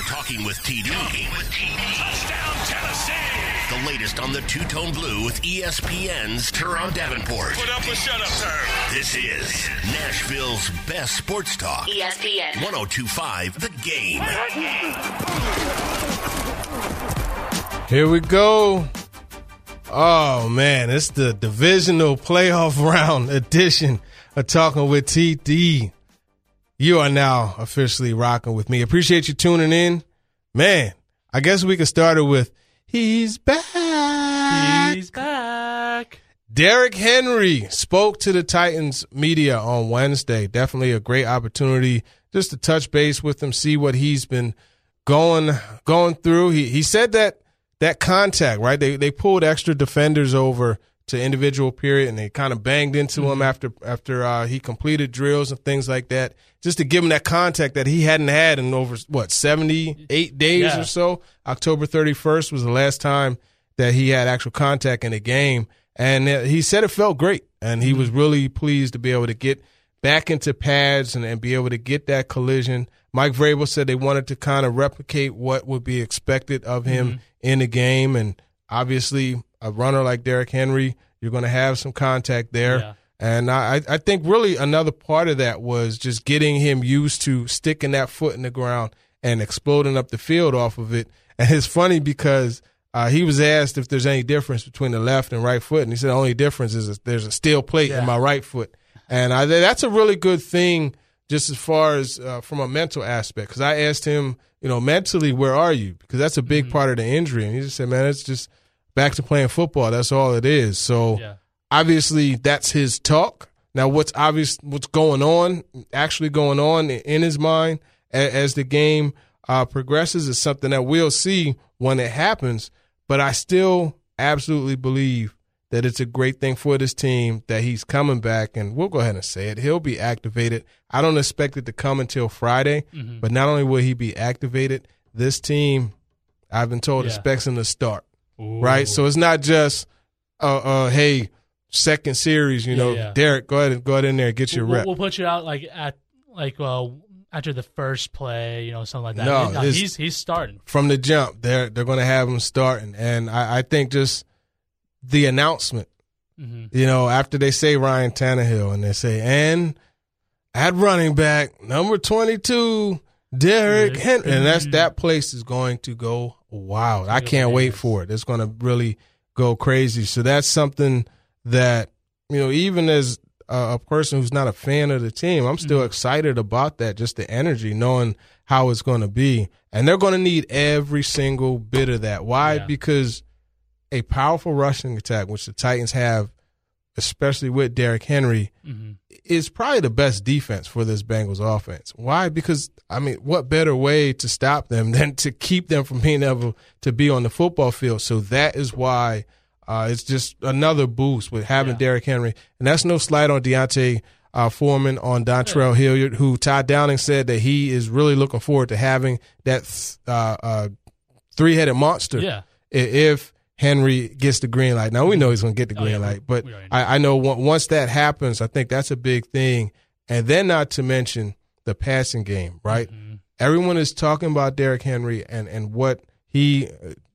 for Talking with TD. Touchdown, Tennessee! The latest on the Two-Tone Blue with ESPN's Teron Davenport. Put up a shut-up turn. This is Nashville's best sports talk. ESPN 102.5 The Game. Here we go. Oh, man, it's the divisional playoff round edition of Talking with TD. You are now officially rocking with me. Appreciate you tuning in. Man, I guess we can start it with, he's back. He's back. Derrick Henry spoke to the Titans media on Wednesday. Definitely a great opportunity just to touch base with him, see what he's been going through. He said that contact, right? They pulled extra defenders over to individual period, and they kind of banged into him after he completed drills and things like that, just to give him that contact that he hadn't had in over, 78 days or so. October 31st was the last time that he had actual contact in a game, and he said it felt great, and he was really pleased to be able to get back into pads and be able to get that collision. Mike Vrabel said they wanted to kind of replicate what would be expected of him in the game, and obviously a runner like Derrick Henry, you're going to have some contact there. Yeah. And I think really another part of that was just getting him used to sticking that foot in the ground and exploding up the field off of it. And it's funny because he was asked if there's any difference between the left and right foot, and he said the only difference is there's a steel plate in my right foot. And that's a really good thing just as far as from a mental aspect, because I asked him, mentally, where are you? Because that's a big part of the injury. And he just said, man, it's just back to playing football. That's all it is. So obviously that's his talk. Now what's going on in his mind as the game progresses is something that we'll see when it happens. But I still absolutely believe that it's a great thing for this team that he's coming back, and we'll go ahead and say it. He'll be activated. I don't expect it to come until Friday, but not only will he be activated, this team, I've been told, expects him to start. Ooh. Right? So it's not just, hey, second series, Derrick, go ahead in there and get your rep. We'll put you out after the first play, something like that. No, he's starting. From the jump, they're going to have him starting. And I think just the announcement, after they say Ryan Tannehill and they say, and at running back, number 22, Derrick Henry. And that place is going to go wild. I can't wait for it. It's going to really go crazy. So that's something that, even as a person who's not a fan of the team, I'm still excited about that, just the energy, knowing how it's going to be. And they're going to need every single bit of that. Why? Yeah. Because a powerful rushing attack, which the Titans have, especially with Derrick Henry, is probably the best defense for this Bengals offense. Why? Because, what better way to stop them than to keep them from being able to be on the football field? So that is why it's just another boost with having Derrick Henry. And that's no slight on Deontay Foreman, on Dontrell Hilliard, who Todd Downing said that he is really looking forward to having that three-headed monster if Henry gets the green light. Now, we know he's going to get the green light, but I know once that happens, I think that's a big thing. And then not to mention the passing game, right? Everyone is talking about Derrick Henry and what he,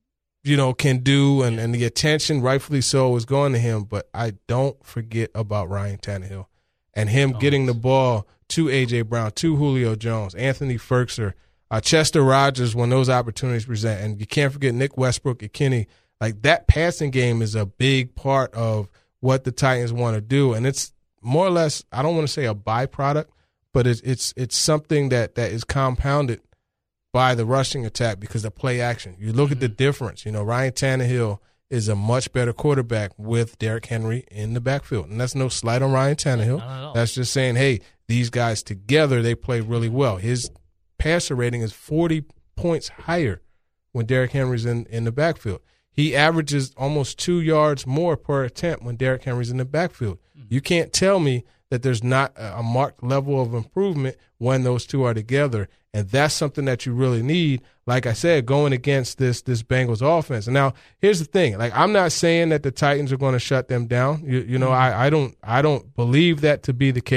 can do, and the attention, rightfully so, is going to him. But I don't forget about Ryan Tannehill and him getting the ball to A.J. Brown, to Julio Jones, Anthony Ferguson, Chester Rogers when those opportunities present. And you can't forget Nick Westbrook and Kenny. Like, that passing game is a big part of what the Titans want to do, and it's more or less, I don't want to say a byproduct, but it's something that is compounded by the rushing attack because of play action. You look at the difference. Ryan Tannehill is a much better quarterback with Derrick Henry in the backfield, and that's no slight on Ryan Tannehill. That's just saying, hey, these guys together, they play really well. His passer rating is 40 points higher when Derrick Henry's in the backfield. He averages almost 2 yards more per attempt when Derrick Henry's in the backfield. You can't tell me that there's not a marked level of improvement when those two are together, and that's something that you really need, like I said, going against this Bengals offense. And now, here's the thing. Like, I'm not saying that the Titans are going to shut them down. I don't believe that to be the case.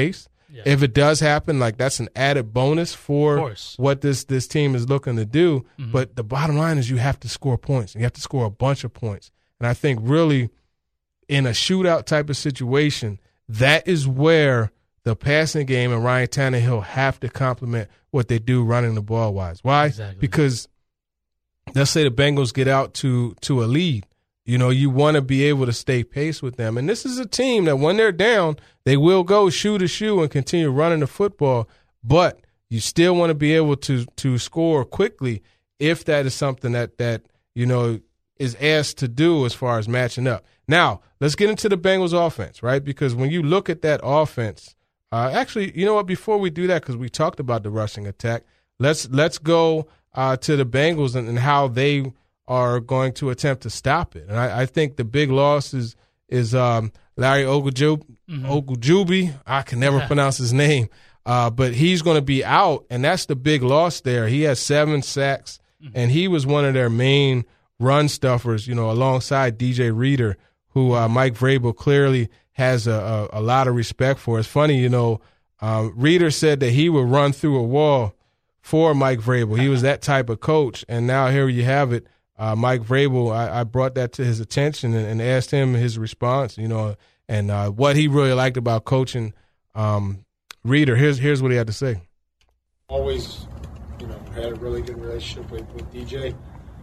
if it does happen, like that's an added bonus for what this team is looking to do. Mm-hmm. But the bottom line is you have to score points. You have to score a bunch of points. And I think really in a shootout type of situation, that is where the passing game and Ryan Tannehill have to complement what they do running the ball wise. Why? Exactly. Because let's say the Bengals get out to a lead. You know, you want to be able to stay pace with them. And this is a team that when they're down, they will go shoe to shoe and continue running the football. But you still want to be able to score quickly if that is something that you know, is asked to do as far as matching up. Now, let's get into the Bengals offense, right? Because when you look at that offense, actually, you know what, before we do that, because we talked about the rushing attack, let's go to the Bengals and how they are going to attempt to stop it. And I think the big loss is Larry Ogunjobi. I can never pronounce his name, but he's going to be out, and that's the big loss there. He has 7 sacks, and he was one of their main run stuffers, you know, alongside DJ Reader, who Mike Vrabel clearly has a lot of respect for. It's funny, you know, Reader said that he would run through a wall for Mike Vrabel. He was that type of coach, and now here you have it. Mike Vrabel, I brought that to his attention and asked him his response, you know, and what he really liked about coaching Reader. Here's what he had to say. Always, you know, had a really good relationship with DJ.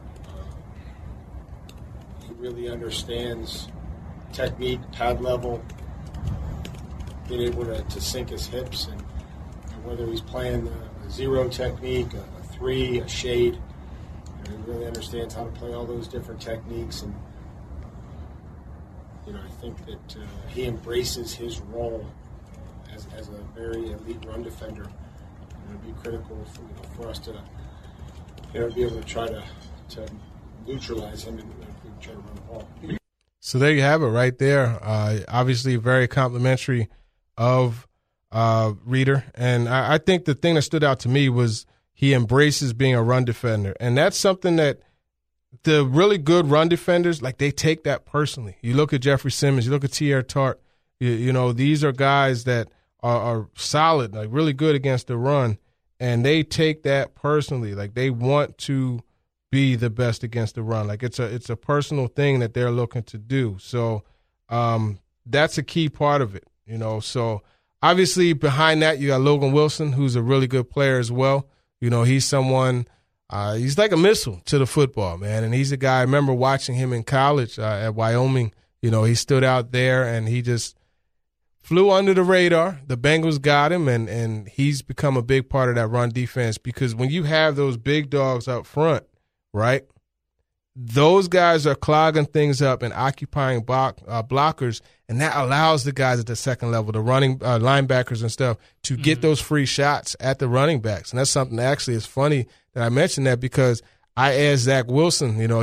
He really understands technique, pad level, being able to sink his hips, and whether he's playing a zero technique, a 3, a shade. He really understands how to play all those different techniques, and you know, I think that he embraces his role as a very elite run defender. It would be critical for us to be able to try to neutralize him and try to run the ball. So there you have it, right there. Obviously, very complimentary of Reader, and I think the thing that stood out to me was he embraces being a run defender. And that's something that the really good run defenders, like, they take that personally. You look at Jeffrey Simmons, you look at T.R. Tart, you know, these are guys that are solid, like really good against the run, and they take that personally. Like, they want to be the best against the run. Like, it's a personal thing that they're looking to do. So that's a key part of it, you know. So obviously behind that you got Logan Wilson, who's a really good player as well. You know, he's someone, he's like a missile to the football, man. And he's a guy, I remember watching him in college at Wyoming. You know, he stood out there and he just flew under the radar. The Bengals got him, and he's become a big part of that run defense, because when you have those big dogs up front, right, those guys are clogging things up and occupying blockers, and that allows the guys at the second level, the running linebackers and stuff, to get those free shots at the running backs. And that's something that actually is funny that I mentioned that, because I asked Zach Wilson, you know,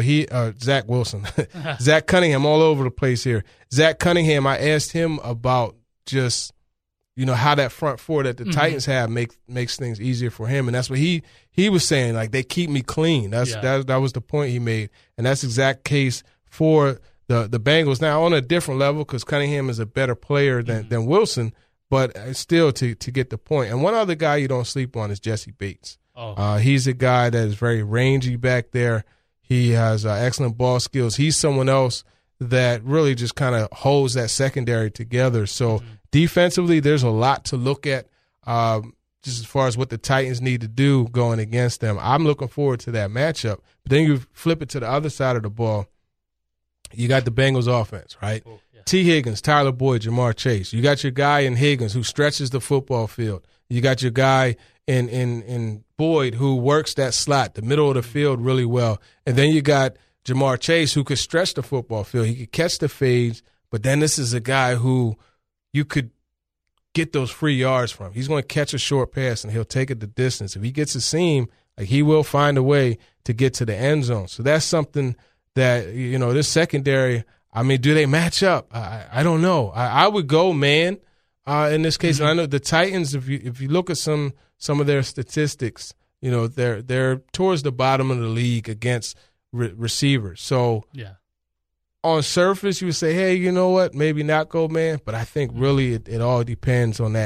Zach Cunningham, all over the place here. Zach Cunningham, I asked him about just, you know, how that front four that the Titans have makes things easier for him. And that's what he was saying, like, they keep me clean. That was the point he made. And that's the exact case for the Bengals. Now, on a different level, because Cunningham is a better player than Wilson, but still to get the point. And one other guy you don't sleep on is Jesse Bates. He's a guy that is very rangy back there. He has excellent ball skills. He's someone else that really just kind of holds that secondary together. So defensively, there's a lot to look at just as far as what the Titans need to do going against them. I'm looking forward to that matchup. But then you flip it to the other side of the ball. You got the Bengals offense, right? Oh, yeah. T. Higgins, Tyler Boyd, Jamar Chase. You got your guy in Higgins who stretches the football field. You got your guy in Boyd who works that slot, the middle of the field, really well. And then you got Jamar Chase who could stretch the football field. He could catch the fades, but then this is a guy who you could get those free yards from. He's going to catch a short pass and he'll take it the distance. If he gets a seam, like, he will find a way to get to the end zone. So that's something that, you know, this secondary, I mean, do they match up? I don't know. I would go man in this case. And I know the Titans, if you look at some of their statistics, you know, they're towards the bottom of the league against receivers. So on surface, you would say, hey, you know what, maybe not go man. But I think really it all depends on that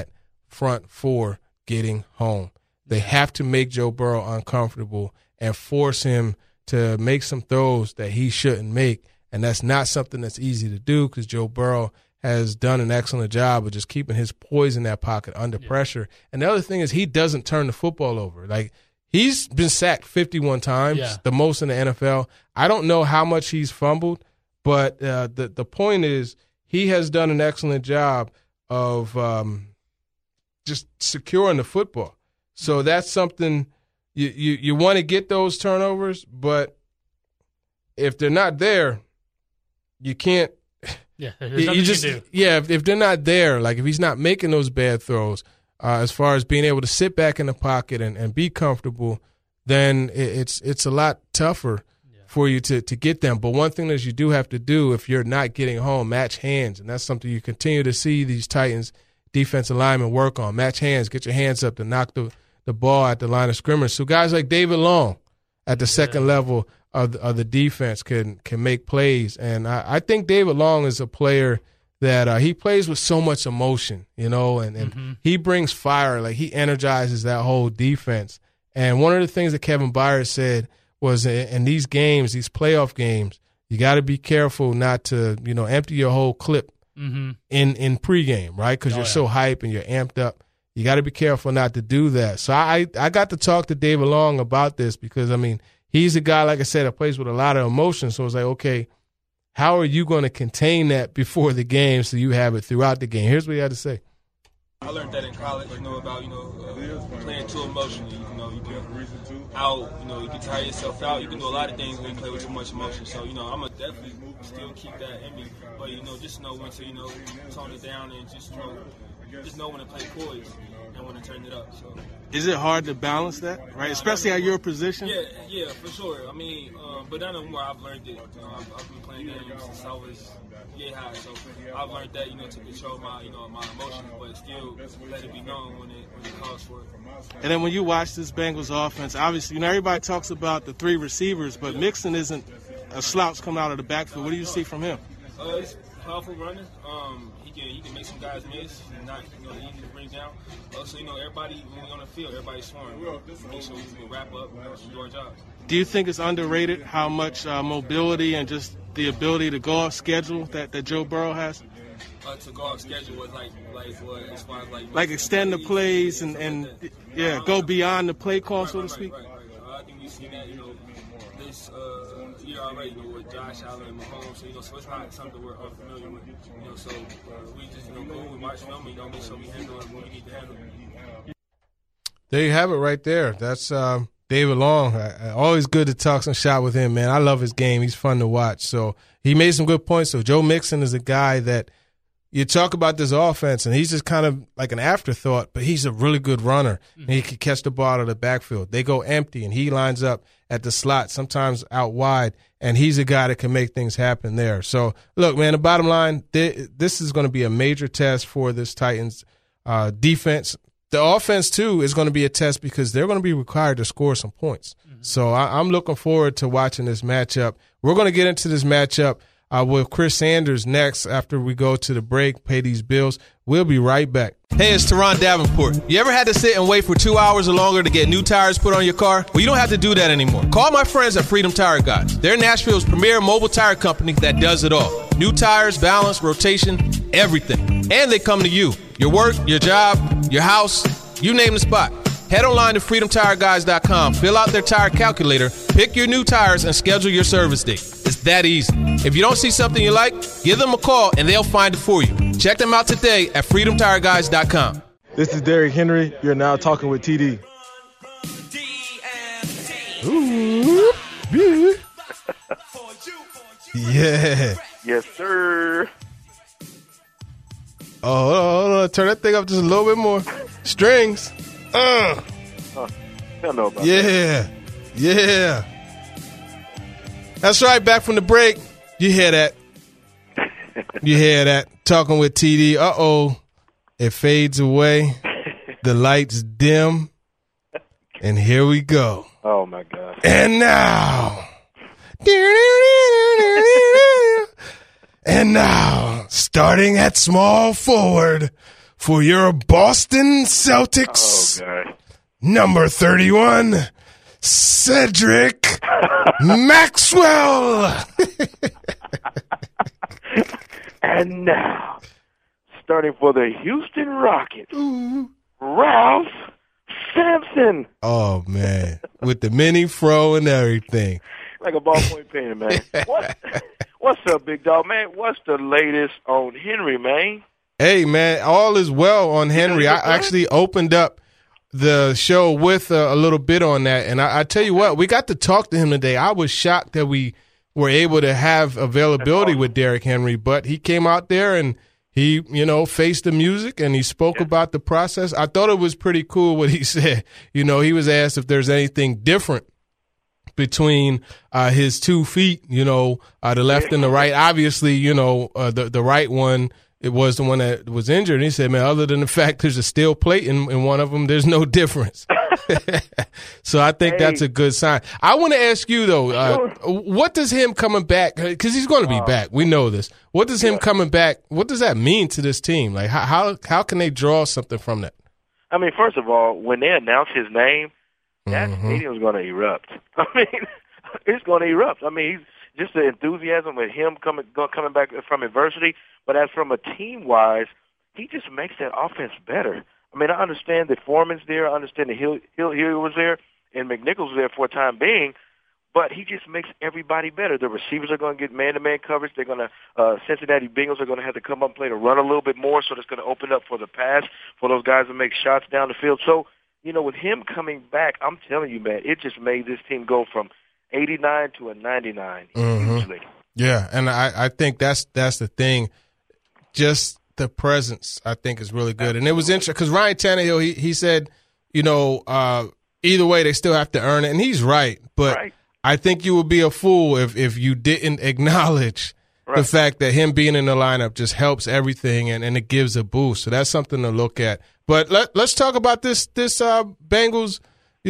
front four getting home. They have to make Joe Burrow uncomfortable and force him to make some throws that he shouldn't make. And that's not something that's easy to do because Joe Burrow has done an excellent job of just keeping his poise in that pocket under pressure. And the other thing is he doesn't turn the football over. Like, he's been sacked 51 times, the most in the NFL. I don't know how much he's fumbled, but the point is he has done an excellent job of just securing the football. So that's something you want to get those turnovers, but if they're not there, you can't. Yeah, there's nothing you can do. Yeah, if they're not there, like if he's not making those bad throws, as far as being able to sit back in the pocket and be comfortable, then it's a lot tougher for you to get them. But one thing that you do have to do if you're not getting home, match hands, and that's something you continue to see these Titans defensive linemen work on. Match hands, get your hands up to knock the ball at the line of scrimmage. So guys like David Long at the second level of the defense can make plays. And I think David Long is a player that he plays with so much emotion, and he brings fire. Like, he energizes that whole defense. And one of the things that Kevin Byard said was in these games, these playoff games, you got to be careful not to, empty your whole clip in pregame, right? Because you're so hyped and you're amped up. You got to be careful not to do that. So I got to talk to David Long about this because, he's a guy, like I said, that plays with a lot of emotion. So it's like, okay, how are you going to contain that before the game so you have it throughout the game? Here's what he had to say. I learned that in college, about playing too emotionally. You can tire yourself out. You can do a lot of things when you play with too much emotion. So, I'm going to definitely still keep that in me. But, just know when to, tone it down and just know when to play poise and when to turn it up. So. Is it hard to balance that, right? Especially at your position? Yeah, for sure. But I know more. I've learned it. I've been playing games since I was high. So I've learned that, to control my emotions, but still let it be known when it calls for it. And then when you watch this Bengals offense, obviously, everybody talks about the three receivers, but Mixon isn't a slouch coming out of the backfield. What do you see from him? He's a powerful runner. He can make some guys miss. He's not easy to bring down. So everybody when we're on the field, everybody's scoring. Make sure we can wrap up and do our job. Do you think it's underrated how much mobility and just the ability to go off schedule that Joe Burrow has? To go off schedule was like what as far as like extend the plays and go beyond the play call, so to speak. Right. I think we've seen that this year already with Josh Allen and Mahomes. So it's not something we're unfamiliar with. So we just go and watch film and make sure we handle it when we need to handle it. There you have it right there. That's David Long. Always good to talk some shot with him, man. I love his game. He's fun to watch. So he made some good points. So Joe Mixon is a guy that you talk about this offense, and he's just kind of like an afterthought, but he's a really good runner. And he can catch the ball out of the backfield. They go empty, and he lines up at the slot, sometimes out wide, and he's a guy that can make things happen there. So, look, man, the bottom line, this is going to be a major test for this Titans defense. The offense, too, is going to be a test because they're going to be required to score some points. So I'm looking forward to watching this matchup. We're going to get into this matchup with Chris Sanders next after we go to the break, pay these bills. We'll be right back. Hey, it's Teron Davenport. You ever had to sit and wait for 2 hours or longer to get new tires put on your car? Well, you don't have to do that anymore. Call my friends at Freedom Tire Guys. They're Nashville's premier mobile tire company that does it all. New tires, balance, rotation, everything. And they come to you. Your work, your job, your house, you name the spot. Head online to freedomtireguys.com, fill out their tire calculator, pick your new tires, and schedule your service date. It's that easy. If you don't see something you like, give them a call and they'll find it for you. Check them out today at freedomtireguys.com. This is Derrick Henry. You're now talking with TD. Ooh, yeah. Yes, sir. Oh, hold on. Turn that thing up just a little bit more. Strings. I don't know about that. Yeah. That's right. Back from the break. You hear that? Talking with TD. Uh-oh. It fades away. The lights dim. And here we go. Oh, my God. And now. starting at small forward for your Boston Celtics. Oh, God. Number 31, Cedric Maxwell. And now, starting for the Houston Rockets, Ralph Sampson. Oh, man. With the mini fro and everything. Like a ballpoint pen, man. What's up, big dog, man? What's the latest on Henry, man? Hey, man, all is well on Henry. I actually opened up the show with a little bit on that, and I tell you what, we got to talk to him today. I was shocked that we were able to have availability with Derrick Henry, but he came out there and he, faced the music and he spoke about the process. I thought it was pretty cool what he said. He was asked if there's anything different between his 2 feet, the left and the right. Obviously, the right one, it was the one that was injured. And he said, man, other than the fact there's a steel plate in one of them, there's no difference. So I think that's a good sign. I want to ask you, though, what does him coming back, because he's going to be back. We know this. What does him coming back, what does that mean to this team? Like, how can they draw something from that? I mean, first of all, when they announce his name, that stadium's going to erupt. I mean, it's going to erupt. I mean, just the enthusiasm with him coming back from adversity. But as from a team-wise, he just makes that offense better. I mean, I understand that Foreman's there. I understand that Hill was there, and McNichols was there for a time being. But he just makes everybody better. The receivers are going to get man-to-man coverage. They're going to Cincinnati Bengals are going to have to come up and play to run a little bit more, so that's going to open up for the pass for those guys to make shots down the field. So, with him coming back, I'm telling you, man, it just made this team go from 89 to a 99 hugely. Yeah, and I think that's the thing. Just the presence, I think, is really good. And it was interesting because Ryan Tannehill, he said, either way, they still have to earn it. And he's right. But I think you would be a fool if you didn't acknowledge the fact that him being in the lineup just helps everything and it gives a boost. So that's something to look at. But let's talk about this Bengals,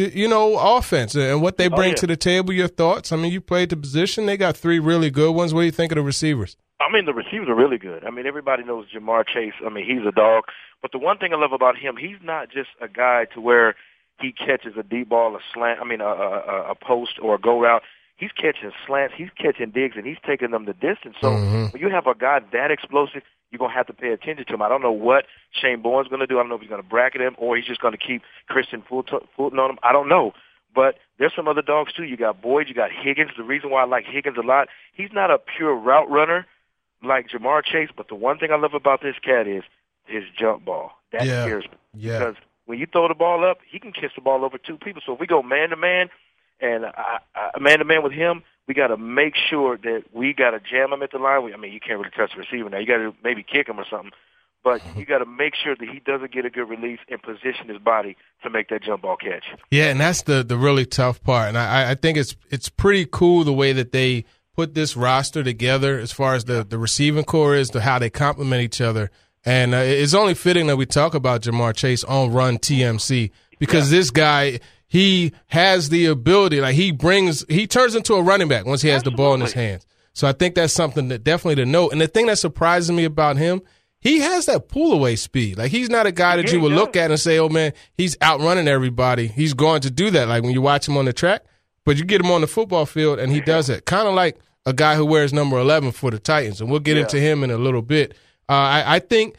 offense and what they bring to the table. Your thoughts? I mean, you played the position. They got 3 really good ones. What do you think of the receivers? I mean, the receivers are really good. I mean, everybody knows Jamar Chase. I mean, he's a dog. But the one thing I love about him, he's not just a guy to where he catches a deep ball, a slant, a post or a go route. He's catching slants, he's catching digs, and he's taking them the distance. So when you have a guy that explosive, you're going to have to pay attention to him. I don't know what Shane Bourne's going to do. I don't know if he's going to bracket him or he's just going to keep Christian Fulton on him. I don't know. But there's some other dogs, too. You got Boyd, you got Higgins. The reason why I like Higgins a lot, he's not a pure route runner like Jamar Chase, but the one thing I love about this cat is his jump ball. That scares me. Yeah. Because when you throw the ball up, he can kiss the ball over 2 people. So if we go man-to-man, and man-to-man with him, we got to make sure that we got to jam him at the line. You can't really touch the receiver now. You got to maybe kick him or something. But you got to make sure that he doesn't get a good release and position his body to make that jump ball catch. Yeah, and that's the really tough part. And I think it's pretty cool the way that they put this roster together as far as the receiving core is, to how they complement each other. And it's only fitting that we talk about Jamar Chase on Run TMC because this guy – he has the ability, like he turns into a running back once he has the ball in his hands. So I think that's something that definitely to note. And the thing that surprises me about him, he has that pull away speed. Like he's not a guy that you would look at and say, oh man, he's outrunning everybody. He's going to do that. Like when you watch him on the track, but you get him on the football field and he does it. Kind of like a guy who wears number 11 for the Titans. And we'll get into him in a little bit. I think,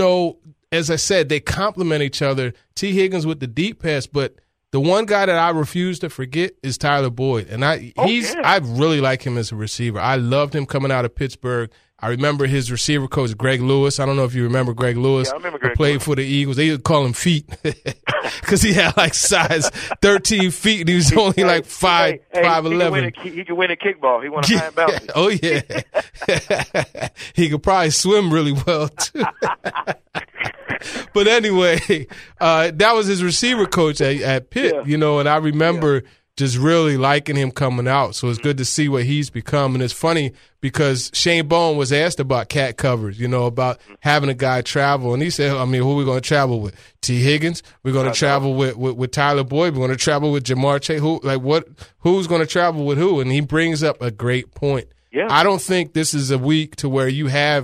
as I said, they complement each other. T. Higgins with the deep pass, but the one guy that I refuse to forget is Tyler Boyd, and I really like him as a receiver. I loved him coming out of Pittsburgh. I remember his receiver coach, Greg Lewis. I don't know if you remember Greg Lewis. Yeah, I remember Greg played Lewis. For the Eagles. They would call him Feet because he had like size 13 feet, and he was only like 5'11". He could win a kickball. He won a high and bouncy. Oh, yeah. He could probably swim really well, too. But anyway, that was his receiver coach at Pitt, and I remember just really liking him coming out. So it's good to see what he's become. And it's funny because Shane Bourne was asked about cat covers, about having a guy travel. And he said, who are we going to travel with? T. Higgins? We're going to travel with Tyler Boyd. We're going to travel with Jamar Chase. Who's going to travel with who? And he brings up a great point. Yeah. I don't think this is a week to where you have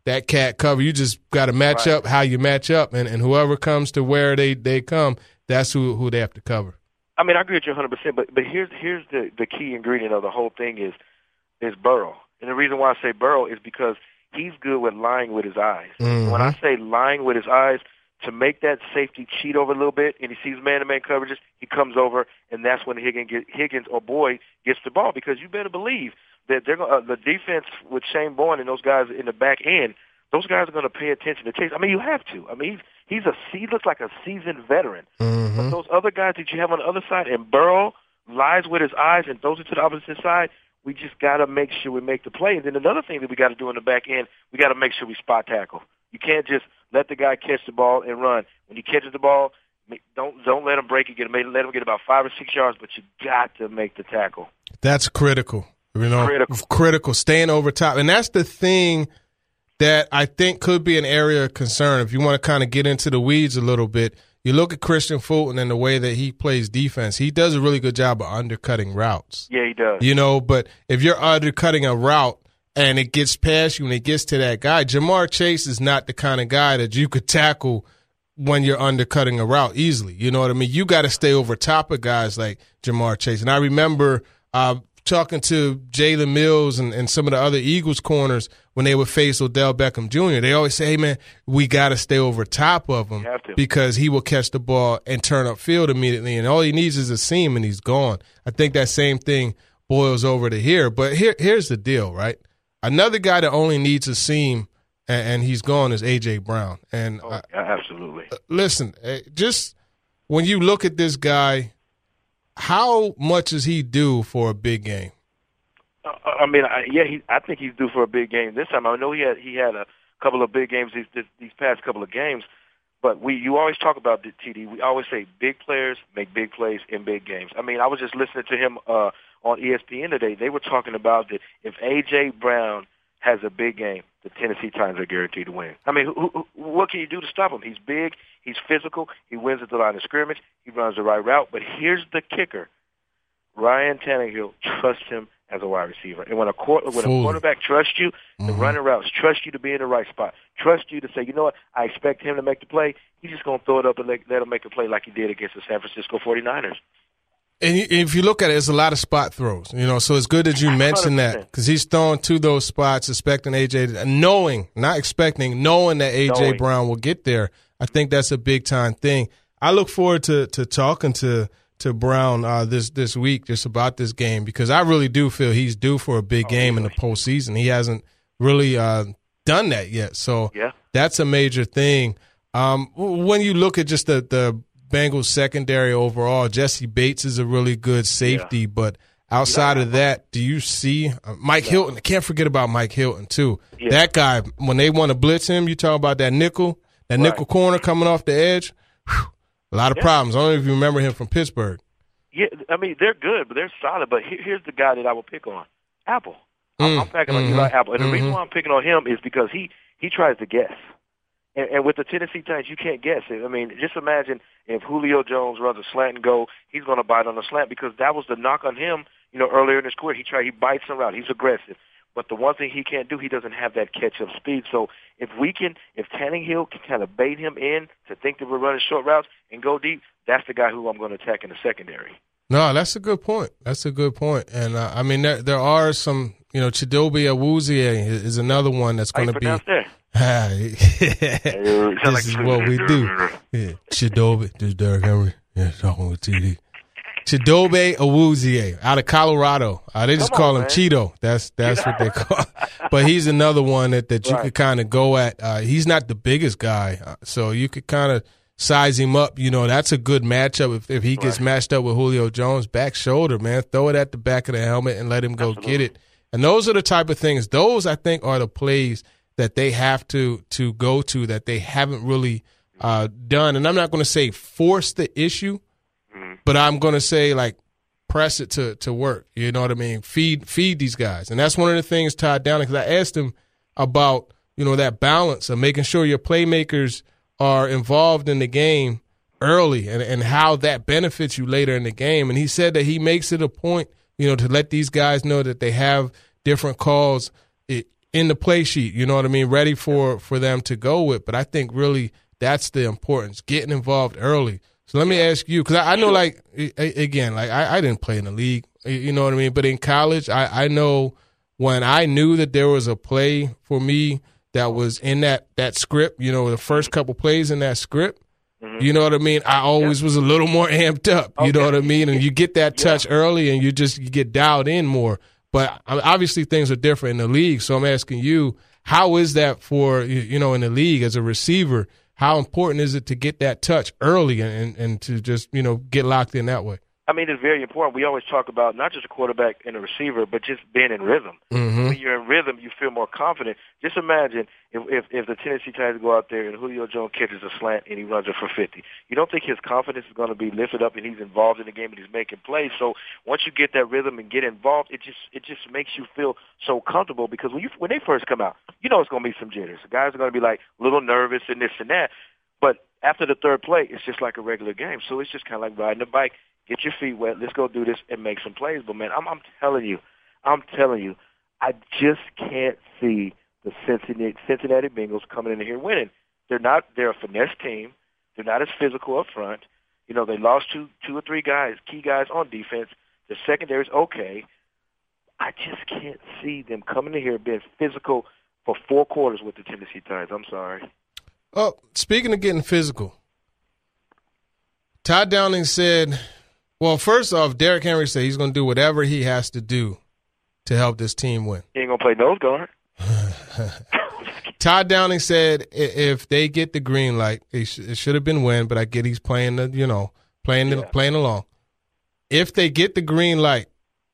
that cat cover. You just got to match up how you match up, and whoever comes to where they come, that's who they have to cover. I mean, I agree with you 100%, but here's the key ingredient of the whole thing is Burrow. And the reason why I say Burrow is because he's good with lying with his eyes. Mm-hmm. When I say lying with his eyes, to make that safety cheat over a little bit, and he sees man-to-man coverages, he comes over, and that's when Higgins or Boyd gets the ball, because you better believe that they're the defense with Shane Bourne and those guys in the back end, those guys are going to pay attention to Chase. I mean, you have to. I mean, he looks like a seasoned veteran. Mm-hmm. But those other guys that you have on the other side, and Burrow lies with his eyes and throws it to the opposite side, we just got to make sure we make the play. And then another thing that we got to do in the back end, we got to make sure we spot tackle. You can't just let the guy catch the ball and run. When he catches the ball, don't let him break it. Let him get about 5 or 6 yards, but you got to make the tackle. That's critical. Critical, staying over top. And that's the thing that I think could be an area of concern. If you want to kind of get into the weeds a little bit, you look at Christian Fulton and the way that he plays defense. He does a really good job of undercutting routes. Yeah, he does. But if you're undercutting a route and it gets past you and it gets to that guy, Jamar Chase is not the kind of guy that you could tackle when you're undercutting a route easily. You know what I mean? You got to stay over top of guys like Jamar Chase. And I remember talking to Jalen Mills and some of the other Eagles corners when they would face Odell Beckham Jr. They always say, hey, man, we got to stay over top of him because he will catch the ball and turn upfield immediately. And all he needs is a seam and he's gone. I think that same thing boils over to here. But here's the deal, right? Another guy that only needs a seam and he's gone is A.J. Brown. And absolutely. Listen, just when you look at this guy, how much does he do for a big game? I mean, I think he's due for a big game this time. I know he had a couple of big games these past couple of games, but you always talk about the TD. We always say big players make big plays in big games. I mean, I was just listening to him on ESPN today. They were talking about that if A.J. Brown has a big game, the Tennessee Titans are guaranteed to win. I mean, what can you do to stop him? He's big, he's physical, he wins at the line of scrimmage, he runs the right route. But here's the kicker. Ryan Tannehill trusts him as a wide receiver. And when a quarterback trusts you, the running routes trust you to be in the right spot, trust you to say, you know what, I expect him to make the play. He's just going to throw it up and let him make a play like he did against the San Francisco 49ers. And if you look at it, it's a lot of spot throws, so it's good that you mentioned that because he's throwing to those spots, expecting A.J., knowing that A.J. Brown will get there. I think that's a big-time thing. I look forward to talking to Brown this week just about this game because I really do feel he's due for a big game in the postseason. He hasn't really done that yet, so that's a major thing. When you look at just the Bengals secondary overall, Jesse Bates is a really good safety, but outside of that, do you see Mike Hilton? I can't forget about Mike Hilton too. Yeah. That guy, when they want to blitz him, you talk about that nickel corner coming off the edge. Whew, a lot of problems. I don't know if you remember him from Pittsburgh. Yeah, I mean they're good, but they're solid. But here's the guy that I will pick on, Apple. I'm picking on Eli Apple, and the reason why I'm picking on him is because he tries to guess. And with the Tennessee Titans, you can't guess it. I mean, just imagine if Julio Jones runs a slant and go, he's going to bite on the slant because that was the knock on him, earlier in his career. He bites around. He's aggressive. But the one thing he can't do, he doesn't have that catch-up speed. So if Tannehill can kind of bait him in to think that we're running short routes and go deep, that's the guy who I'm going to attack in the secondary. No, that's a good point. And, I mean, there are some, Chidobe Awuzie is another one that's going to be. This is what we do. Yeah. Chidobe, this is Derrick Henry. Yeah, talking with TD. Chidobe Awuzie out of Colorado. They just call him Cheeto. That's what they call. But he's another one that you could kind of go at. He's not the biggest guy, so you could kind of size him up. That's a good matchup if he gets matched up with Julio Jones. Back shoulder, man. Throw it at the back of the helmet and let him go get it. And those are the type of things. Those, I think, are the plays that they have to go to that they haven't really done. And I'm not going to say force the issue, but I'm going to say, press it to work. You know what I mean? Feed these guys. And that's one of the things Todd Downing, because I asked him about, that balance of making sure your playmakers are involved in the game early and how that benefits you later in the game. And he said that he makes it a point, to let these guys know that they have different calls in the play sheet, you know what I mean, ready for them to go with. But I think really that's the importance, getting involved early. So let me ask you, because I know, like, again, like I didn't play in the league, you know what I mean? But in college, I know when I knew that there was a play for me that was in that script, you know, the first couple plays in that script, you know what I mean? I always was a little more amped up, you know what I mean? And you get that touch early and you get dialed in more. But obviously things are different in the league. So I'm asking you, how is that for, you know, in the league as a receiver? How important is it to get that touch early and to just, you know, get locked in that way? I mean, it's very important. We always talk about not just a quarterback and a receiver, but just being in rhythm. When you're in rhythm, you feel more confident. Just imagine if the Tennessee Titans go out there and Julio Jones catches a slant and he runs it for 50. You don't think his confidence is going to be lifted up and he's involved in the game and he's making plays. So once you get that rhythm and get involved, it just makes you feel so comfortable because when they first come out, you know it's going to be some jitters. The guys are going to be like a little nervous and this and that. But after the third play, it's just like a regular game. So it's just kind of like riding a bike. Get your feet wet. Let's go do this and make some plays. But, man, I'm telling you, I just can't see the Cincinnati Bengals coming in here winning. They're a finesse team. They're not as physical up front. You know, they lost two or three key guys on defense. The secondary is okay. I just can't see them coming in here being physical for 4 quarters with the Tennessee Titans. I'm sorry. Oh, speaking of getting physical, Todd Downing said, well, first off, Derrick Henry said he's going to do whatever he has to do to help this team win. He ain't going to play nose guard. Todd Downing said if they get the green light, it should have been win, but I get he's playing playing along. If they get the green light,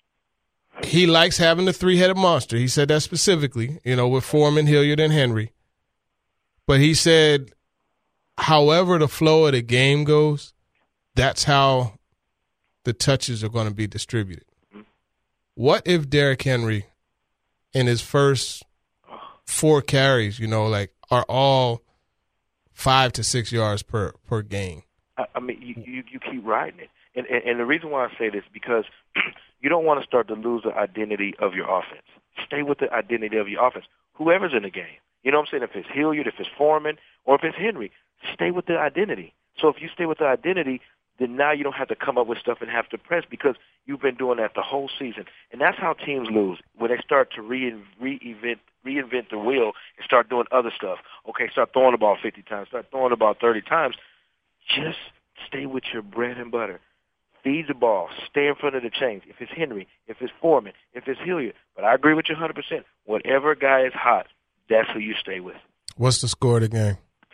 he likes having the 3-headed monster. He said that specifically, you know, with Foreman, Hilliard, and Henry. But he said, however the flow of the game goes, that's how the touches are going to be distributed. What if Derrick Henry in his first 4 carries, you know, like are all 5 to 6 yards per game? I mean, you keep riding it. And the reason why I say this is because you don't want to start to lose the identity of your offense. Stay with the identity of your offense. Whoever's in the game. You know what I'm saying? If it's Hilliard, if it's Foreman, or if it's Henry, stay with the identity. So if you stay with the identity, then now you don't have to come up with stuff and have to press because you've been doing that the whole season. And that's how teams lose, when they start to reinvent the wheel and start doing other stuff. Okay, start throwing the ball 50 times, start throwing the ball 30 times. Just stay with your bread and butter. Feed the ball. Stay in front of the chains. If it's Henry, if it's Foreman, if it's Hilliard. But I agree with you 100%. Whatever guy is hot, that's who you stay with. What's the score of the game?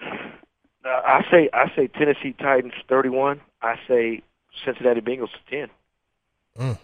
I say Tennessee Titans 31. I say Cincinnati Bengals 10.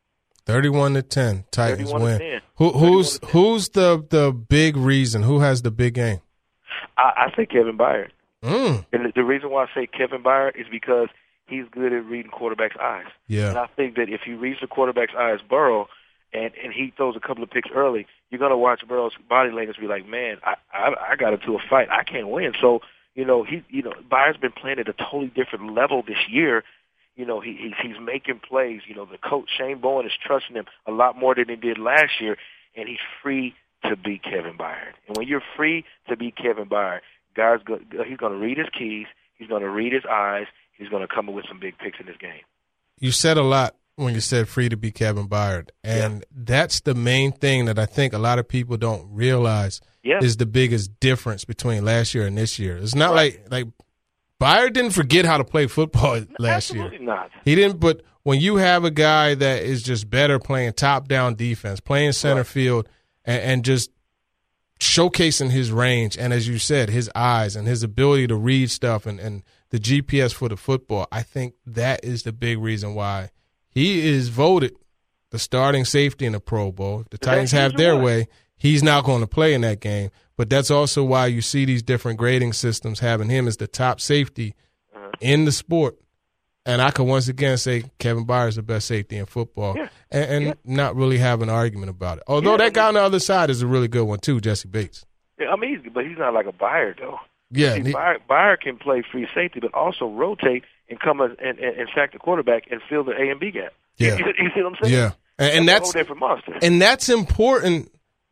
31-10. Titans win. Who's the big reason? Who has the big game? I say Kevin Byard. And the reason why I say Kevin Byard is because he's good at reading quarterbacks' eyes. Yeah. And I think that if he reads the quarterback's eyes, Burrow, and he throws a couple of picks early, you're going to watch Burrow's body language be like, man, I got into a fight. I can't win. So, Byard's been playing at a totally different level this year. You know, he's making plays. You know, the coach, Shane Bowen, is trusting him a lot more than he did last year, and he's free to be Kevin Byard. And when you're free to be Kevin Byard, he's going to read his keys. He's going to read his eyes. He's going to come up with some big picks in this game. You said a lot when you said free to be Kevin Byard, and that's the main thing that I think a lot of people don't realize is the biggest difference between last year and this year. It's not like Byard didn't forget how to play football last year. Absolutely not. He didn't, but when you have a guy that is just better playing top-down defense, playing center field, and just showcasing his range, and as you said, his eyes and his ability to read stuff and the GPS for the football, I think that is the big reason why he is voted the starting safety in the Pro Bowl. If the Titans have their way, he's not going to play in that game. But that's also why you see these different grading systems having him as the top safety in the sport. And I could once again say Kevin Byard is the best safety in football and not really have an argument about it. Although that guy on the other side is a really good one too, Jesse Bates. Yeah, I mean, but he's not like a Byard, though. Yeah, Byard can play free safety, but also rotate and come and sack the quarterback and fill the A and B gap. Yeah, you see what I'm saying? Yeah, and that's a whole different monster. And that's important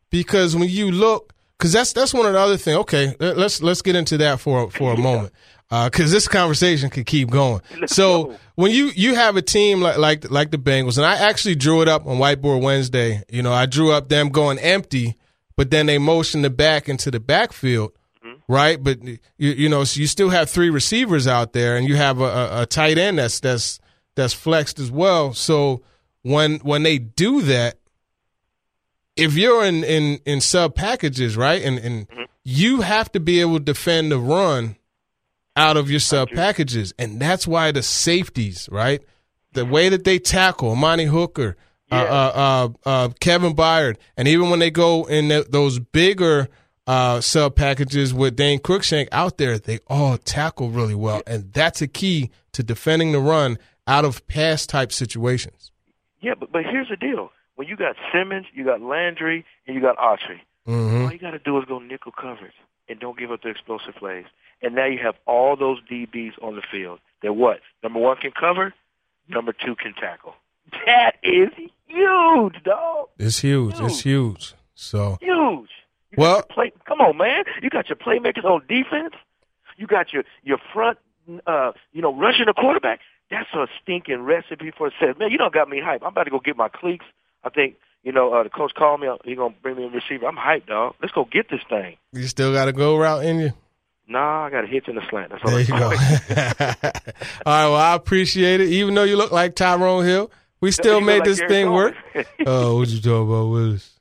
because when you look, because that's one of the other things. Okay, let's get into that for a moment, because this conversation could keep going. So when you have a team like the Bengals, and I actually drew it up on Whiteboard Wednesday. You know, I drew up them going empty, but then they motioned the back into the backfield, right? But you know, so you still have 3 receivers out there, and you have a tight end that's flexed as well. So when they do that, if you're in sub packages, right, and you have to be able to defend the run out of your sub packages, and that's why the safeties, right, the way that they tackle Amani Hooker, Kevin Byard, and even when they go in those bigger sub packages with Dane Cruikshank out there, they all tackle really well, and that's a key to defending the run out of pass type situations. Yeah, but here's the deal. When you got Simmons, you got Landry, and you got Autry, all you got to do is go nickel coverage and don't give up the explosive plays. And now you have all those DBs on the field. They're what? Number 1 can cover, number 2 can tackle. That is huge, dog. It's huge. It's huge. So huge. Come on, man. You got your playmakers on defense. You got your front, rushing the quarterback. That's a stinking recipe for success. Man, you don't got me hyped. I'm about to go get my cleats. I think, the coach called me. He's going to bring me a receiver. I'm hyped, dog. Let's go get this thing. You still got a go route in you? Nah, I got a hitch in the slant. That's all. There you go. All right, well, I appreciate it. Even though you look like Tyrone Hill, we still made this thing work. Oh, what you talking about, Willis?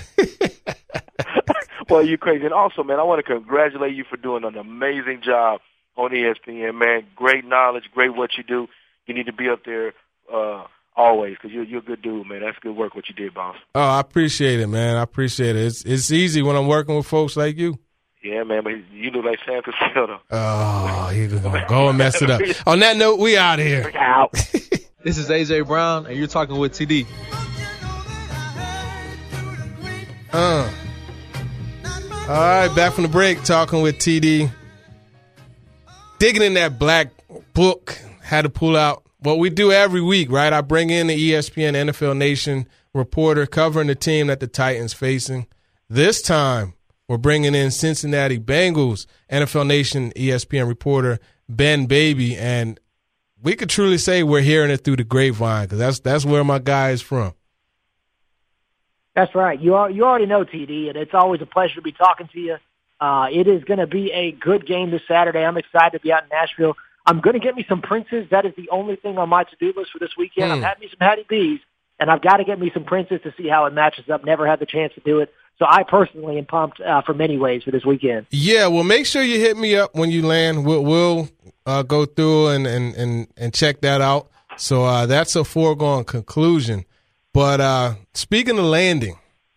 Well, you crazy. And also, man, I want to congratulate you for doing an amazing job on ESPN, man. Great knowledge, great what you do. You need to be up there always because you're a good dude, man. That's good work what you did, boss. Oh, I appreciate it, man. I appreciate it. It's easy when I'm working with folks like you. Yeah, man, but you look like Sam Casildo. Oh, you're going to go and mess it up. On that note, we out of here. Out. This is AJ Brown, and you're talking with TD. All right, back from the break, talking with TD. Digging in that black book, had to pull out what we do every week, right? I bring in the ESPN NFL Nation reporter covering the team that the Titans facing. This time, we're bringing in Cincinnati Bengals NFL Nation ESPN reporter Ben Baby, and we could truly say we're hearing it through the grapevine because that's where my guy is from. That's right. You already know, TD, and it's always a pleasure to be talking to you. It is going to be a good game this Saturday. I'm excited to be out in Nashville. I'm going to get me some Princes. That is the only thing on my to-do list for this weekend. I've had me some Hattie B's, and I've got to get me some Princes to see how it matches up. Never had the chance to do it. So I personally am pumped for many ways for this weekend. Yeah, well, make sure you hit me up when you land. We'll go through and check that out. So that's a foregone conclusion. But speaking of landing,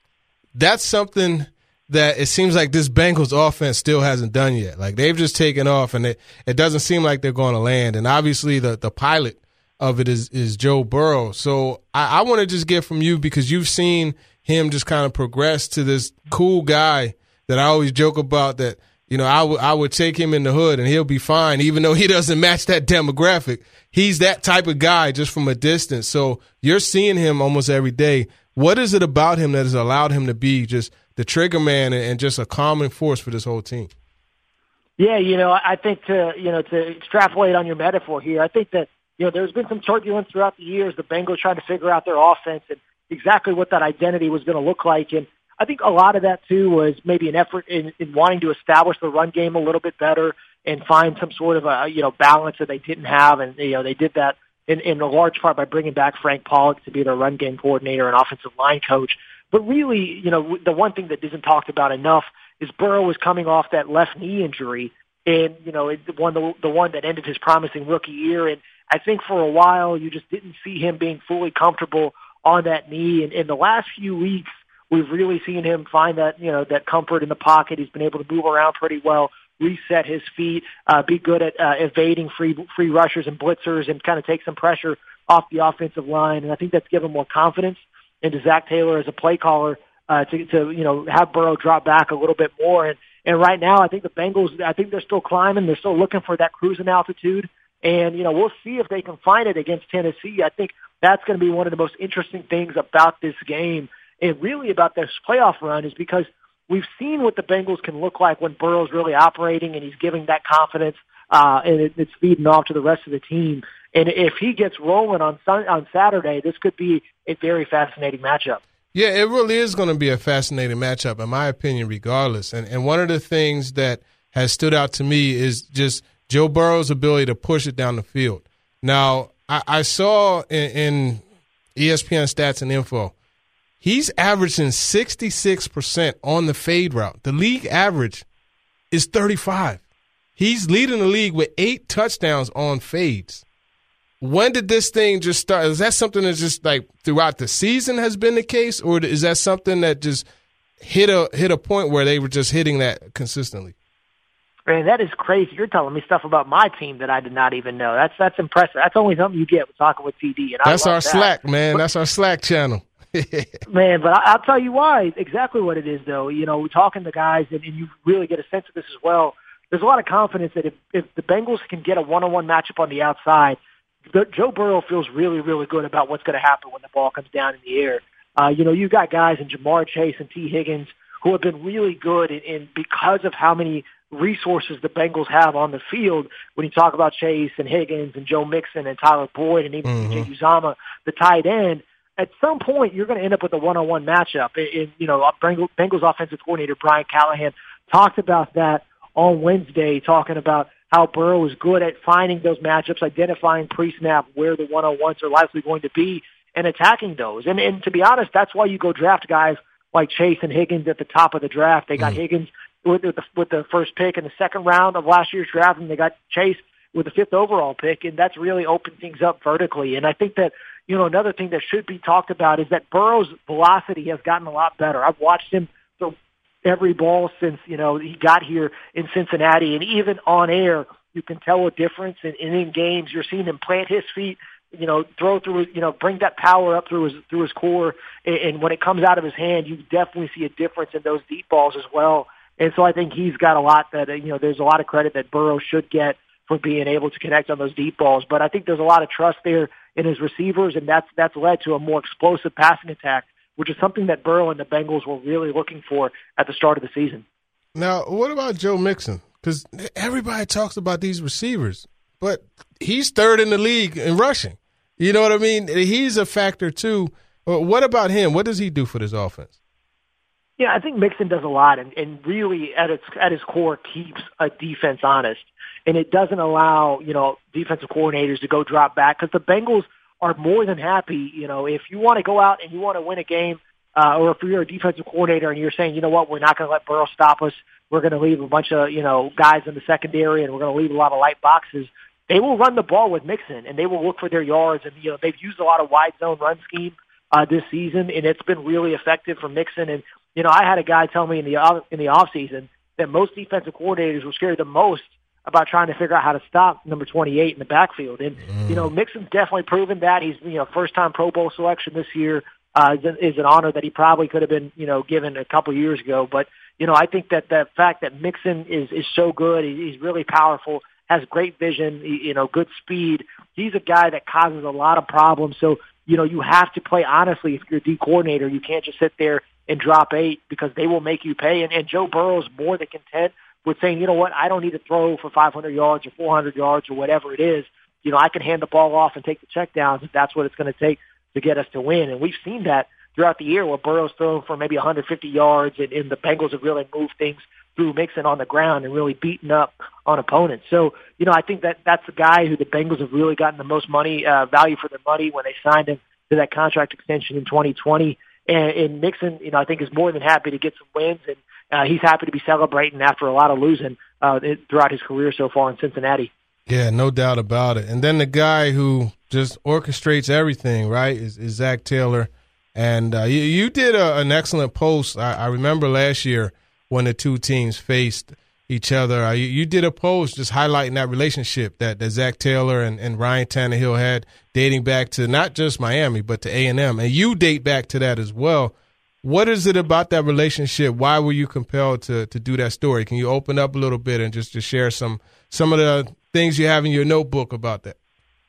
that's something that it seems like this Bengals offense still hasn't done yet. Like they've just taken off, and it doesn't seem like they're going to land. And obviously the pilot of it is Joe Burrow. So I want to just get from you, because you've seen him just kind of progress to this cool guy that I always joke about, that, you know, I would take him in the hood and he'll be fine, even though he doesn't match that demographic. He's that type of guy just from a distance. So you're seeing him almost every day. What is it about him that has allowed him to be just the trigger man and just a calming force for this whole team? Yeah, I think to extrapolate on your metaphor here, I think that, there's been some turbulence throughout the years, the Bengals trying to figure out their offense and exactly what that identity was going to look like. And I think a lot of that, too, was maybe an effort in wanting to establish the run game a little bit better and find some sort of a, balance that they didn't have. And, they did that in a large part by bringing back Frank Pollock to be their run game coordinator and offensive line coach. But really, the one thing that isn't talked about enough is Burrow was coming off that left knee injury, and, the one that ended his promising rookie year. And I think for a while you just didn't see him being fully comfortable on that knee. And in the last few weeks, we've really seen him find that, that comfort in the pocket. He's been able to move around pretty well, reset his feet, be good at evading free rushers and blitzers, and kind of take some pressure off the offensive line. And I think that's given more confidence into Zach Taylor as a play caller to have Burrow drop back a little bit more. And right now, I think the Bengals, I think they're still climbing. They're still looking for that cruising altitude. And, we'll see if they can find it against Tennessee. I think that's going to be one of the most interesting things about this game. and really about this playoff run is because we've seen what the Bengals can look like when Burrow's really operating and he's giving that confidence, and it's feeding off to the rest of the team. And if he gets rolling on Saturday, this could be a very fascinating matchup. Yeah, it really is going to be a fascinating matchup, in my opinion, regardless. And one of the things that has stood out to me is just Joe Burrow's ability to push it down the field. Now, I saw in ESPN Stats and Info, he's averaging 66% on the fade route. The league average is 35. He's leading the league with 8 touchdowns on fades. When did this thing just start? Is that something that's just like throughout the season has been the case, or is that something that just hit a point where they were just hitting that consistently? Man, that is crazy. You're telling me stuff about my team that I did not even know. That's impressive. That's only something you get with talking with TD. And that's our Slack, man. That's our Slack channel. Man, but I'll tell you why. Exactly what it is, though. You know, we're talking to guys, and you really get a sense of this as well. There's a lot of confidence that if the Bengals can get a one-on-one matchup on the outside, Joe Burrow feels really, really good about what's going to happen when the ball comes down in the air. You know, you've got guys in Jamar Chase and T. Higgins who have been really good, and because of how many resources the Bengals have on the field, when you talk about Chase and Higgins and Joe Mixon and Tyler Boyd and even CJ Uzomah, the tight end, at some point you're going to end up with a one-on-one matchup. You know, Bengals offensive coordinator Brian Callahan talked about that on Wednesday, talking about how Burrow is good at finding those matchups, identifying pre-snap where the one-on-ones are likely going to be, and attacking those. And to be honest, that's why you go draft guys like Chase and Higgins at the top of the draft. They got Higgins with the first pick in the second round of last year's draft, and they got Chase with the 5th overall pick, and that's really opened things up vertically. And I think that, you know, another thing that should be talked about is that Burrow's velocity has gotten a lot better. I've watched him throw every ball since, you know, he got here in Cincinnati, and even on air, you can tell a difference. And in games, you're seeing him plant his feet, you know, throw through, you know, bring that power up through his core. And when it comes out of his hand, you definitely see a difference in those deep balls as well. And so I think he's got a lot that, you know, there's a lot of credit that Burrow should get for being able to connect on those deep balls. But I think there's a lot of trust there in his receivers, and that's led to a more explosive passing attack, which is something that Burrow and the Bengals were really looking for at the start of the season. Now, what about Joe Mixon? Because everybody talks about these receivers, but he's 3rd in the league in rushing. You know what I mean? He's a factor, too. What about him? What does he do for this offense? Yeah, I think Mixon does a lot, and really at his core keeps a defense honest. And it doesn't allow, you know, defensive coordinators to go drop back, because the Bengals are more than happy, you know, if you want to go out and you want to win a game, or if you're a defensive coordinator and you're saying, you know what, we're not going to let Burrow stop us, we're going to leave a bunch of, you know, guys in the secondary, and we're going to leave a lot of light boxes, they will run the ball with Mixon, and they will look for their yards. And, you know, they've used a lot of wide zone run scheme this season, and it's been really effective for Mixon. And, you know, I had a guy tell me in the off season that most defensive coordinators were scared the most about trying to figure out how to stop number 28 in the backfield. And, you know, Mixon's definitely proven that. He's, you know, first-time Pro Bowl selection this year is an honor that he probably could have been, you know, given a couple years ago. But, you know, I think that the fact that Mixon is so good, he's really powerful, has great vision, you know, good speed. He's a guy that causes a lot of problems. So, you know, you have to play honestly. If you're a D coordinator, you can't just sit there and drop 8, because they will make you pay. And Joe Burrow's more than content with saying, you know what, I don't need to throw for 500 yards or 400 yards or whatever it is. You know, I can hand the ball off and take the checkdowns if that's what it's going to take to get us to win. And we've seen that throughout the year where Burrow's thrown for maybe 150 yards, and the Bengals have really moved things through Mixon on the ground and really beaten up on opponents. So, you know, I think that's the guy who the Bengals have really gotten the most money, value for their money when they signed him to that contract extension in 2020. And Mixon, you know, I think is more than happy to get some wins, and he's happy to be celebrating after a lot of losing throughout his career so far in Cincinnati. Yeah, no doubt about it. And then the guy who just orchestrates everything, right, is Zach Taylor. And you did an excellent post. I remember last year when the two teams faced each other. You did a post just highlighting that relationship that Zach Taylor and Ryan Tannehill had, dating back to not just Miami but to A&M. And you date back to that as well. What is it about that relationship? Why were you compelled to do that story? Can you open up a little bit and just share some of the things you have in your notebook about that?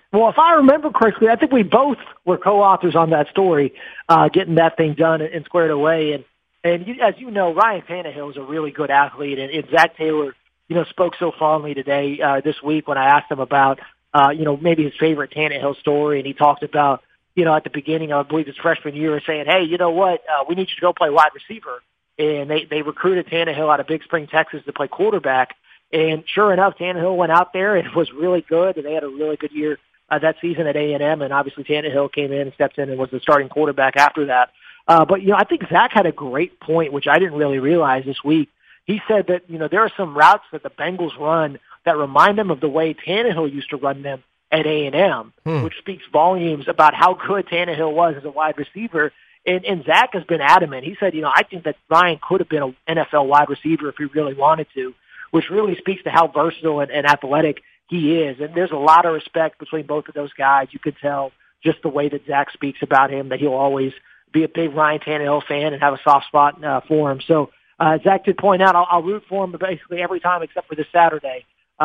Well, if I remember correctly, I think we both were co-authors on that story, getting that thing done and squared away. And as you know, Ryan Tannehill is a really good athlete, and Zach Taylor, spoke so fondly today, this week when I asked him about, maybe his favorite Tannehill story, and he talked about, at the beginning, I believe his freshman year, saying, hey, you know what, we need you to go play wide receiver. And they recruited Tannehill out of Big Spring, Texas to play quarterback. And sure enough, Tannehill went out there and was really good, and they had a really good year that season at A&M. And obviously Tannehill came in and stepped in and was the starting quarterback after that. But I think Zach had a great point, which I didn't really realize this week. He said that, there are some routes that the Bengals run that remind them of the way Tannehill used to run them at A&M, which speaks volumes about how good Tannehill was as a wide receiver. And Zach has been adamant. He said, I think that Ryan could have been an NFL wide receiver if he really wanted to, which really speaks to how versatile and athletic he is. And there's a lot of respect between both of those guys. You could tell just the way that Zach speaks about him, that he'll always be a big Ryan Tannehill fan and have a soft spot for him. So Zach did point out, I'll root for him basically every time except for this Saturday.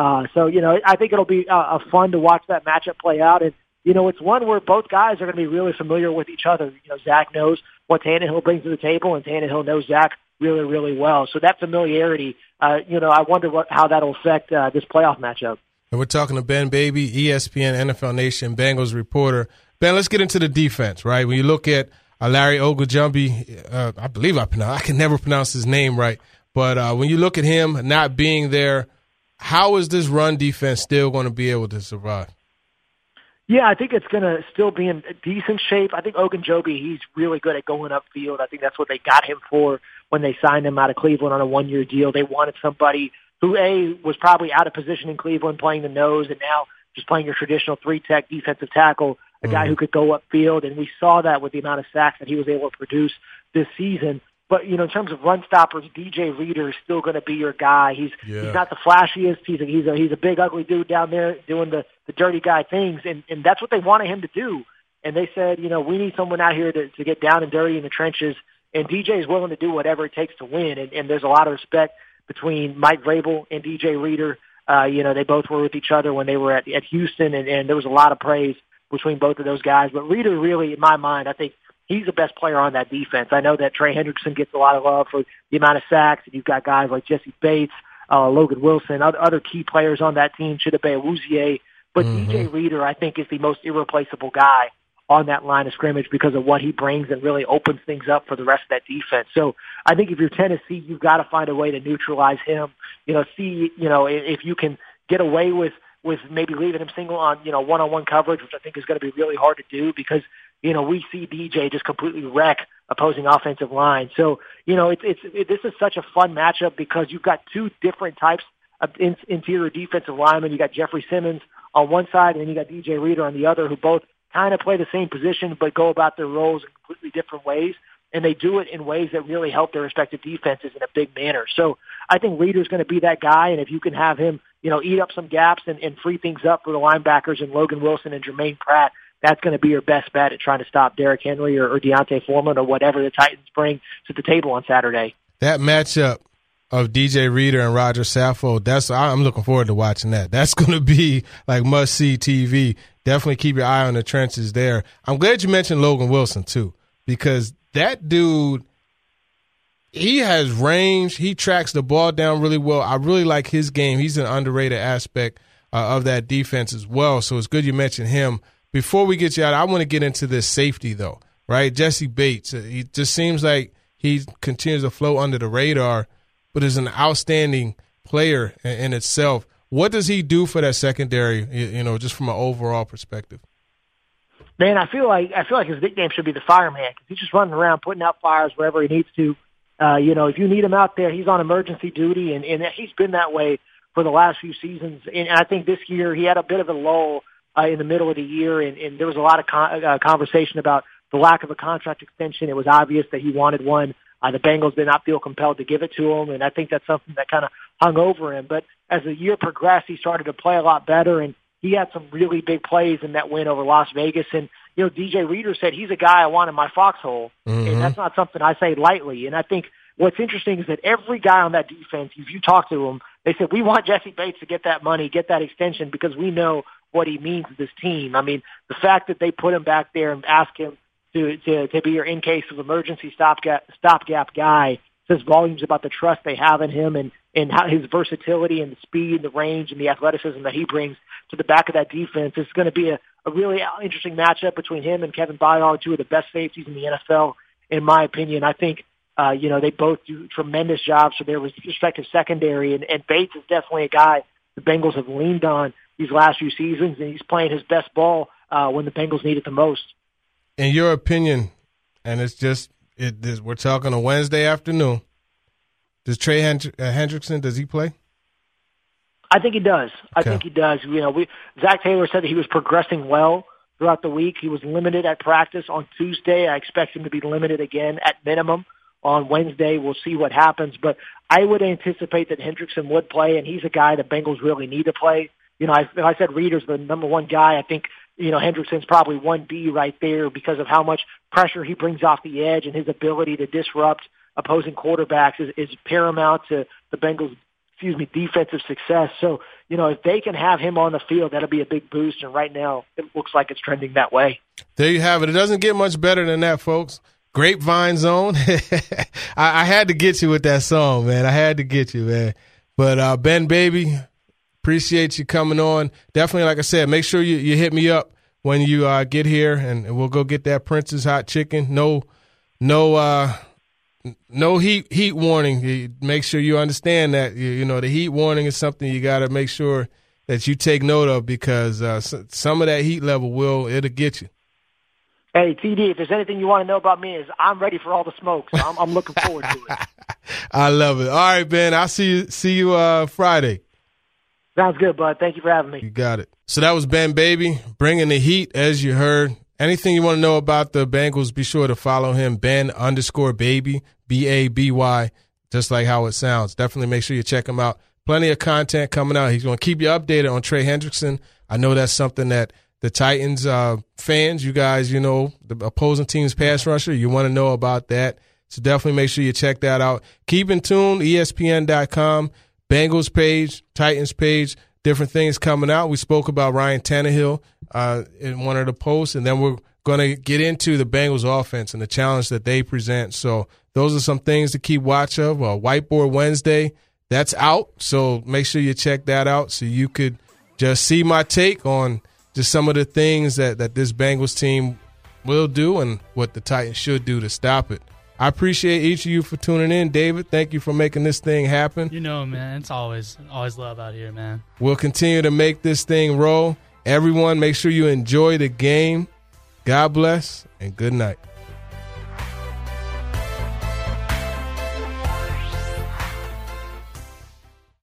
I think it'll be fun to watch that matchup play out. And, it's one where both guys are going to be really familiar with each other. Zach knows what Tannehill brings to the table, and Tannehill knows Zach really, really well. So that familiarity, I wonder how that'll affect this playoff matchup. And we're talking to Ben Baby, ESPN NFL Nation Bengals reporter. Ben, let's get into the defense, right? When you look at Larry Ogunjobi, I can never pronounce his name right, but when you look at him not being there, how is this run defense still going to be able to survive? Yeah, I think it's going to still be in decent shape. I think Ogunjobi, he's really good at going upfield. I think that's what they got him for when they signed him out of Cleveland on a one-year deal. They wanted somebody who, was probably out of position in Cleveland playing the nose and now just playing your traditional three-tech defensive tackle, a guy who could go upfield. And we saw that with the amount of sacks that he was able to produce this season. But, in terms of run stoppers, DJ Reader is still going to be your guy. He's not the flashiest. He's a big, ugly dude down there doing the dirty guy things, and that's what they wanted him to do. And they said, we need someone out here to get down and dirty in the trenches, and DJ is willing to do whatever it takes to win. And there's a lot of respect between Mike Vrabel and DJ Reader. They both were with each other when they were at Houston, and there was a lot of praise between both of those guys. But Reader really, in my mind, I think, he's the best player on that defense. I know that Trey Hendrickson gets a lot of love for the amount of sacks, and you've got guys like Jesse Bates, Logan Wilson, other key players on that team, Chidobe Awuzie. But DJ Reader, I think, is the most irreplaceable guy on that line of scrimmage because of what he brings and really opens things up for the rest of that defense. So I think if you're Tennessee, you've got to find a way to neutralize him. If you can get away with maybe leaving him single on, one-on-one coverage, which I think is going to be really hard to do because, we see DJ just completely wreck opposing offensive line. So, this is such a fun matchup because you've got two different types of interior defensive linemen. You got Jeffrey Simmons on one side, and then you got DJ Reader on the other, who both kind of play the same position but go about their roles in completely different ways. And they do it in ways that really help their respective defenses in a big manner. So I think Reader's going to be that guy, and if you can have him, eat up some gaps and free things up for the linebackers and Logan Wilson and Jermaine Pratt, that's going to be your best bet at trying to stop Derrick Henry or Deontay Foreman or whatever the Titans bring to the table on Saturday. That matchup of DJ Reader and Roger Saffold, I'm looking forward to watching that. That's going to be like must-see TV. Definitely keep your eye on the trenches there. I'm glad you mentioned Logan Wilson, too, because that dude, he has range. He tracks the ball down really well. I really like his game. He's an underrated aspect of that defense as well, so it's good you mentioned him. Before we get you out, I want to get into this safety, though, right? Jesse Bates, he just seems like he continues to float under the radar, but is an outstanding player in itself. What does he do for that secondary, just from an overall perspective? Man, I feel like his nickname should be the fireman because he's just running around putting out fires wherever he needs to. If you need him out there, he's on emergency duty, and he's been that way for the last few seasons. And I think this year he had a bit of a lull in the middle of the year, and there was a lot of conversation about the lack of a contract extension. It was obvious that he wanted one. The Bengals did not feel compelled to give it to him, and I think that's something that kind of hung over him. But as the year progressed, he started to play a lot better, and he had some really big plays in that win over Las Vegas. And, DJ Reader said he's a guy I want in my foxhole, and that's not something I say lightly. And I think what's interesting is that every guy on that defense, if you talk to them, they said, we want Jesse Bates to get that money, get that extension, because we know what he means to this team. I mean, the fact that they put him back there and ask him to be your in case of emergency stopgap guy says volumes about the trust they have in him and how his versatility and the speed and the range and the athleticism that he brings to the back of that defense. It's going to be a really interesting matchup between him and Kevin Byard, two of the best safeties in the NFL, in my opinion. I think, they both do tremendous jobs for their respective secondary, and Bates is definitely a guy the Bengals have leaned on these last few seasons, and he's playing his best ball when the Bengals need it the most. In your opinion, and we're talking a Wednesday afternoon, does Trey Hendrickson, does he play? I think he does. Okay. I think he does. Zach Taylor said that he was progressing well throughout the week. He was limited at practice on Tuesday. I expect him to be limited again at minimum on Wednesday. We'll see what happens. But I would anticipate that Hendrickson would play, and he's a guy the Bengals really need to play. If I said Reeder's the number one guy, I think, Hendrickson's probably 1B right there because of how much pressure he brings off the edge, and his ability to disrupt opposing quarterbacks is paramount to the Bengals' defensive success. So, if they can have him on the field, that'll be a big boost. And right now, it looks like it's trending that way. There you have it. It doesn't get much better than that, folks. Grapevine Zone. I had to get you with that song, man. I had to get you, man. But Ben Baby, appreciate you coming on. Definitely, like I said, make sure you hit me up when you get here, and we'll go get that Prince's hot chicken. No heat warning. Make sure you understand that the heat warning is something you got to make sure that you take note of, because some of that heat level it'll get you. Hey, TD, if there's anything you want to know about me, is I'm ready for all the smoke. So I'm looking forward to it. I love it. All right, Ben. I'll see you Friday. Sounds good, bud. Thank you for having me. You got it. So that was Ben Baby bringing the heat, as you heard. Anything you want to know about the Bengals, be sure to follow him, Ben_Baby, BABY, just like how it sounds. Definitely make sure you check him out. Plenty of content coming out. He's going to keep you updated on Trey Hendrickson. I know that's something that the Titans fans, you guys, the opposing team's pass rusher, you want to know about that. So definitely make sure you check that out. Keep in tune, ESPN.com, Bengals page, Titans page, different things coming out. We spoke about Ryan Tannehill in one of the posts, and then we're going to get into the Bengals offense and the challenge that they present. So those are some things to keep watch of. Whiteboard Wednesday, that's out, so make sure you check that out so you could just see my take on just some of the things that this Bengals team will do and what the Titans should do to stop it. I appreciate each of you for tuning in. David, thank you for making this thing happen. Man, it's always love out here, man. We'll continue to make this thing roll. Everyone, make sure you enjoy the game. God bless and good night.